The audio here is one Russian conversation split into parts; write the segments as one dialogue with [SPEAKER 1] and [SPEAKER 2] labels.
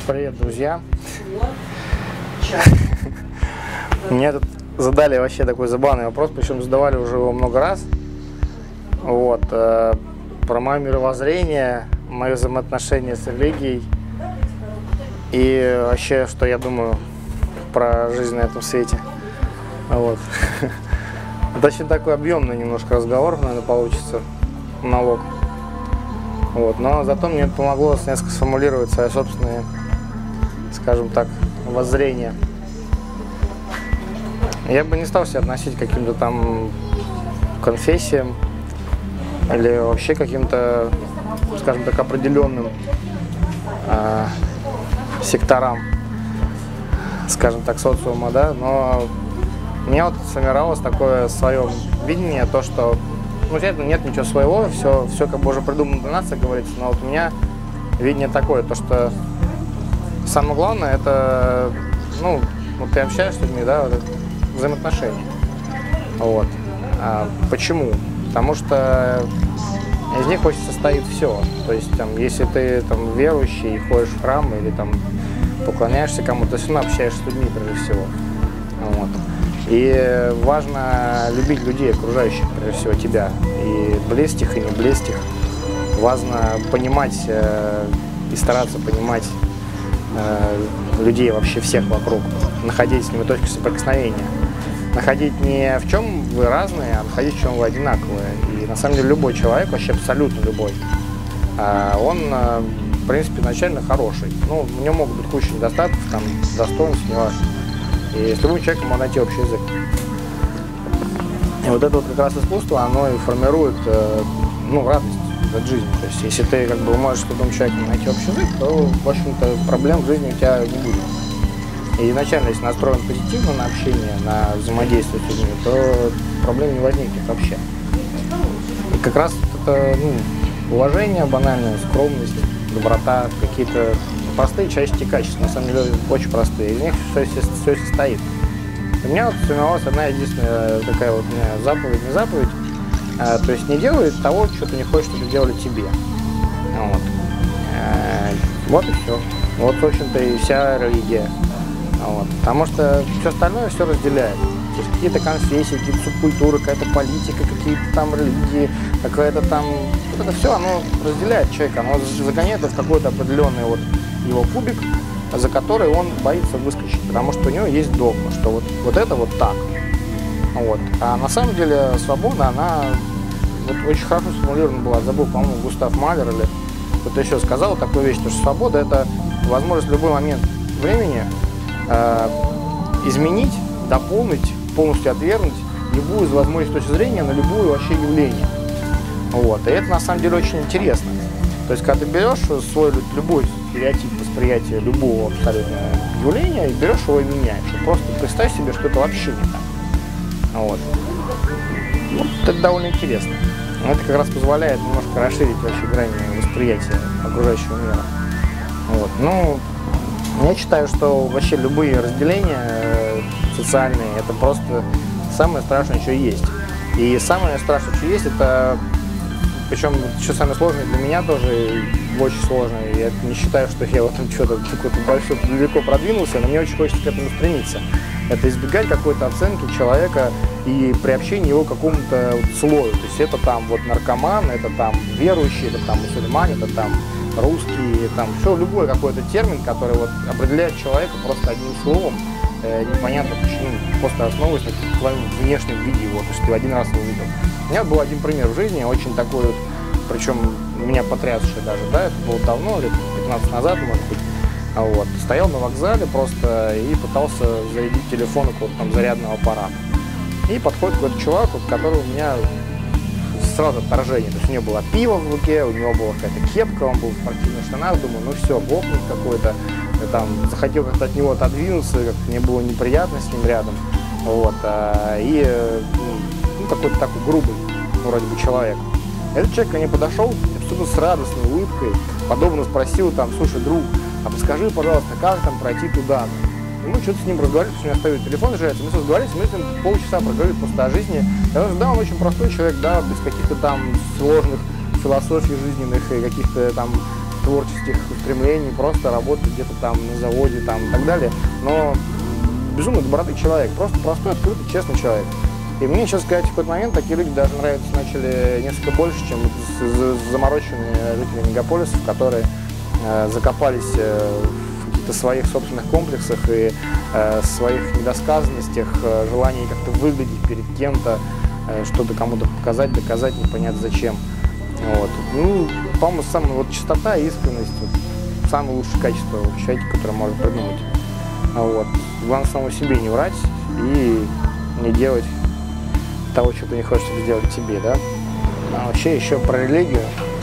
[SPEAKER 1] Привет, друзья. Мне тут задали вообще такой забавный вопрос, причем задавали уже его много раз. Вот, про мое мировоззрение, мои взаимоотношения с религией и вообще, что я думаю про жизнь на этом свете. Вот. Это очень такой объемный немножко разговор, наверное, получится, монолог. Вот. Но зато мне это помогло несколько сформулировать свои собственные, скажем так, воззрения. Я бы не стал себя относить к каким-то там конфессиям или вообще каким-то, скажем так, определенным секторам, скажем так, социума, да, но у меня вот сформировалось такое свое видение, то, что, ну, нет ничего своего, все как бы уже придумано для нас, как говорится, но вот у меня видение такое, то, что самое главное, это, ну, вот ты общаешься с людьми, да, вот, взаимоотношения. Вот. Почему? Потому что из них очень состоит все. То есть, там, если ты там верующий, ходишь в храм или там поклоняешься кому-то, ты все равно общаешься с людьми прежде всего. Вот. И важно любить людей, окружающих, прежде всего, тебя. И близких, и не близких. Важно понимать и стараться понимать людей вообще всех вокруг. Находить с ними точки соприкосновения. Находить не в чем вы разные, а находить в чем вы одинаковые. И на самом деле любой человек, вообще абсолютно любой, он, в принципе, изначально хороший. Ну, у него могут быть куча недостатков, там, достоинств, не важно. И с любым человеком можно найти общий язык. И вот это вот как раз искусство, оно и формирует, ну, радость от жизни. То есть, если ты как бы можешь с любым человеком найти общий язык, то, в общем-то, проблем в жизни у тебя не будет. И изначально, если настроен позитивно на общение, на взаимодействие с людьми, то проблем не возникнет вообще. И как раз это, ну, уважение банальное, скромность, доброта, какие-то простые человеческие качества, на самом деле очень простые. Из них все состоит. У меня вот сформировалась одна единственная такая вот у меня заповедь, не заповедь, то есть не делай того, что ты не хочешь, чтобы делали тебе. Вот. Вот и все. Вот, в общем-то, и вся религия. Вот. Потому что все остальное все разделяет. То есть какие-то конфессии, какие-то субкультуры, какая-то политика, какие-то там религии, какая-то там... Вот это все, оно разделяет человека, оно загоняет в какой-то определенный вот его кубик, за который он боится выскочить, потому что у него есть догма, что вот это вот так. Вот. А на самом деле свобода, она вот очень хорошо сформулирована была, забыл, по-моему, Густав Малер или кто-то еще сказал такую вещь, что свобода — это возможность в любой момент времени изменить, дополнить, полностью отвергнуть любую из возможных точек зрения на любое вообще явление. Вот. И это на самом деле очень интересно. То есть, когда ты берешь свой любой стереотип восприятия любого абсолютно явления и берешь его и меняешь. И просто представь себе, что это вообще не так. Вот. Вот это довольно интересно. Это как раз позволяет немножко расширить вообще грани восприятия окружающего мира. Вот. Ну, я считаю, что вообще любые разделения социальные — это просто самое страшное, что есть. И самое страшное, что есть, это, причем еще самое сложное для меня тоже, очень сложное. Я не считаю, что я в этом что-то какой-то большой, далеко продвинулся, но мне очень хочется к этому стремиться. Это избегать какой-то оценки человека и приобщения его к какому-то вот слою. То есть это там вот наркоман, это там верующий, это там мусульмане, это там русский, там все, любой какой-то термин, который вот определяет человека просто одним словом, непонятно почему, просто основываясь на твоем внешнем виде его, то есть ты один раз его видел. У меня был один пример в жизни, очень такой вот, причем меня потрясший даже, да, это было давно, лет 15 назад, может быть. Вот. Стоял на вокзале просто и пытался зарядить телефон около там зарядного аппарата. И подходит какой-то чувак, у которого у меня сразу отторжение. То есть у него было пиво в руке, у него была какая-то кепка, он был в спортивных штанах, думаю, ну все, гопник какой-то. Я там захотел как-то от него отодвинуться, как-то мне было неприятно с ним рядом. Вот. Ну, какой-то такой грубый, вроде бы, человек. Этот человек ко мне подошел, абсолютно с радостной улыбкой, подобно спросил там: слушай, друг, а подскажи, пожалуйста, как там пройти туда-то? И мы что-то с ним разговаривали, потому что у меня стоит телефон, жается, мы разговаривали, мы с ним полчаса проговорили просто о жизни. Я говорю, да, он очень простой человек, да, без каких-то там сложных философий жизненных и каких-то там творческих устремлений, просто работает где-то там на заводе там, и так далее. Но безумно добротный человек, просто простой, открытый, честный человек. И мне, честно сказать, в какой-то момент такие люди даже нравятся начали несколько больше, чем замороченные жители мегаполисов, которые закопались в каких-то своих собственных комплексах и своих недосказанностях, желании как-то выглядеть перед кем-то, что-то кому-то показать, доказать, непонятно зачем. Вот. Ну, по-моему, самая вот чистота и искренность вот, самое лучшее качество человека, которое можно придумать. Вот. Главное самому себе не врать и не делать того, что ты не хочешь сделать тебе, да. А вообще еще про религию.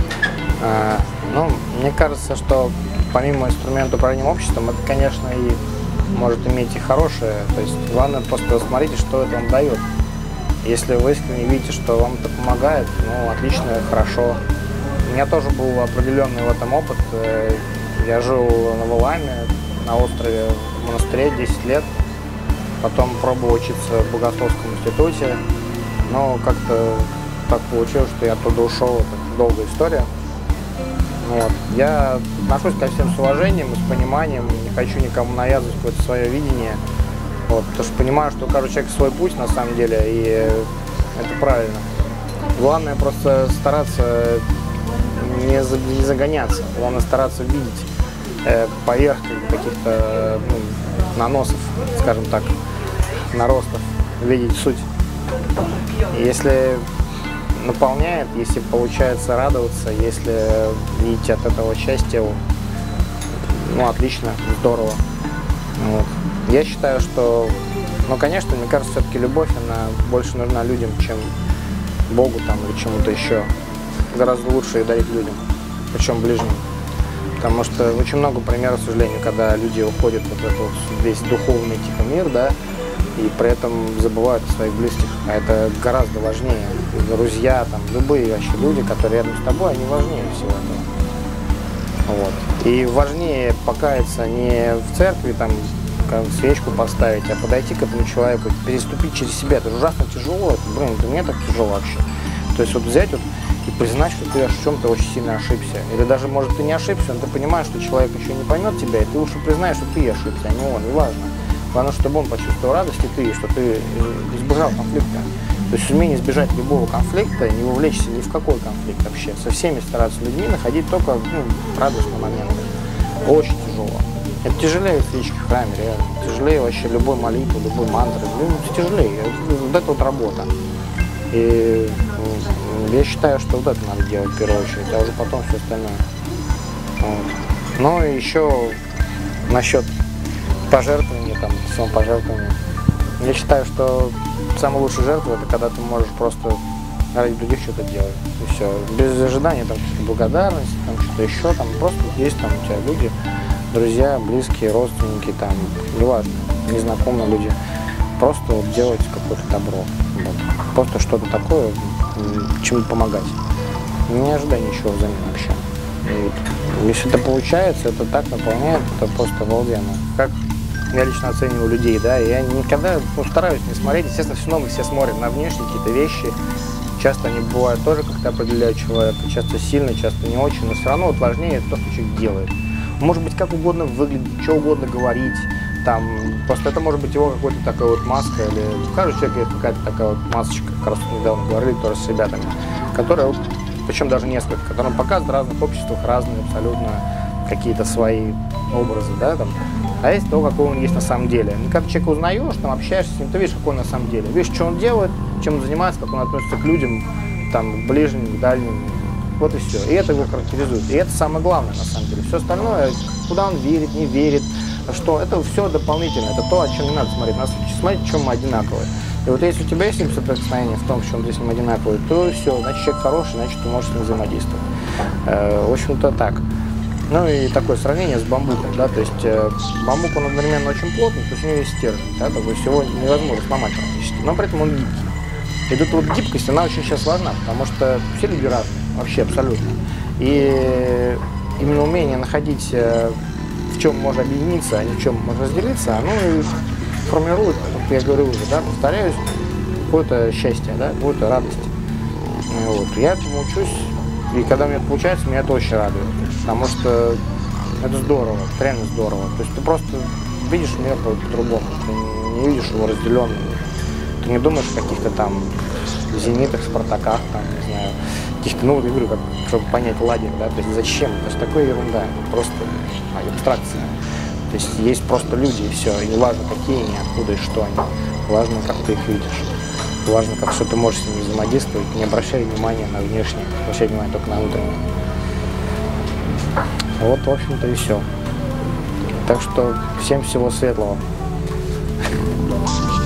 [SPEAKER 1] Ну, мне кажется, что помимо инструмента управления обществом, это, конечно, и может иметь и хорошее. То есть главное просто смотрите, что это вам дает. Если вы искренне видите, что вам это помогает, ну, отлично, хорошо. У меня тоже был определенный в этом опыт. Я жил на Валааме, на острове, в монастыре 10 лет. Потом пробовал учиться в Богословском институте. Но как-то так получилось, что я оттуда ушел. Это долгая история. Вот. Я отношусь ко всем с уважением и с пониманием. Не хочу никому навязывать какое-то свое видение. Вот, потому что понимаю, что у каждого человека свой путь на самом деле, и это правильно. Главное просто стараться не загоняться, главное стараться видеть поверх каких-то наносов, скажем так, наростов, видеть суть. И если наполняет, если получается радоваться, если видите от этого счастья, ну отлично, здорово. Вот. Я считаю, что, ну, конечно, мне кажется, все-таки любовь, она больше нужна людям, чем Богу там или чему-то еще. Гораздо лучше ее дарить людям, причем ближним. Потому что очень много примеров, к сожалению, когда люди уходят в вот этот вот весь духовный типа мир, да, и при этом забывают о своих близких. А это гораздо важнее. Друзья, там, любые вообще люди, которые рядом с тобой, они важнее всего этого. Вот. И важнее покаяться не в церкви, там, свечку поставить, а подойти к этому человеку, переступить через себя. Это ужасно тяжело, это мне так тяжело вообще. То есть вот взять вот и признать, что ты в чем-то очень сильно ошибся. Или даже, может, ты не ошибся, но ты понимаешь, что человек еще не поймет тебя, и ты лучше признаешь, что ты ошибся, а не он, неважно. Главное, чтобы он почувствовал радость, и ты, что ты избежал конфликта. То есть умение избежать любого конфликта, не вовлечься ни в какой конфликт вообще. Со всеми стараться людьми находить только радостные моменты. Очень тяжело. Это тяжелее свечки в храме, реально. Тяжелее вообще любой молитвы, любой мантры. Тяжелее. Вот это вот работа. И я считаю, что вот это надо делать в первую очередь, а уже потом все остальное. Вот. Ну и еще насчет пожертвования, там, самопожертвования. Я считаю, что самая лучшая жертва — это когда ты можешь просто ради других что-то делать. И все. Без ожидания там благодарности, там что-то еще, там просто есть там у тебя люди, друзья, близкие, родственники, там, неважно, незнакомые люди, просто вот делать какое-то добро, вот. Просто что-то такое, чему помогать, не ожидая ничего взамен вообще. И если это получается, это так наполняет, это просто обалденно. Как я лично оцениваю людей, да, я никогда стараюсь не смотреть, естественно, все равно мы все смотрим на внешние какие-то вещи, часто они бывают тоже как-то определяют человека, часто сильно, часто не очень, но все равно вот важнее то, что человек делает. Может быть, как угодно выглядеть, что угодно говорить, там, просто это может быть его какой-то такая вот маска, или у каждого человека есть какая-то такая вот масочка, как раз недавно говорили тоже с ребятами, которая, вот, причем даже несколько, которые показывают в разных обществах разные абсолютно какие-то свои образы, да, там, а есть то, какой он есть на самом деле. И когда человека узнаешь, там, общаешься с ним, ты видишь, какой он на самом деле, видишь, что он делает, чем он занимается, как он относится к людям, там, к ближним, к дальним. Вот и все. И это его характеризует. И это самое главное, на самом деле. Все остальное, куда он верит, не верит, что это все дополнительно. Это то, о чем не надо смотреть. Надо смотреть, в чем мы одинаковые. И вот если у тебя есть соприкосновение в том, в чем ты с ним одинаковый, то все, значит, человек хороший, значит, ты можешь с ним взаимодействовать. В общем-то, так. Ну и такое сравнение с бамбуком, да, то есть бамбук, он одновременно очень плотный, то есть у него есть стержень, да, то есть его невозможно сломать практически, но при этом он гибкий. И тут вот гибкость, она очень сейчас важна, потому что все люди разные, вообще абсолютно. И именно умение находить, в чем можно объединиться, а не в чем можно разделиться, оно и формирует, как я говорю уже, да, повторяюсь, какое-то счастье, да, какую-то радость. Вот. Я этому учусь, И когда у меня это получается, меня это очень радует. Потому что это здорово, это реально здорово. То есть ты просто видишь мир по-другому. Ты не видишь его разделенным. Ты не думаешь о каких-то там зенитах, спартаках, там, не знаю, каких-то, ну, вот я говорю, как, чтобы понять лагерь, да, то есть зачем? То есть такая ерунда, просто абстракция. То есть есть просто люди и все, и не важно какие они, откуда и что они, важно, как ты их видишь, важно, как что ты можешь с ними взаимодействовать, не обращай внимания на внешнее, обращай внимание только на внутреннее. Вот, в общем-то, и все. Так что всем всего светлого.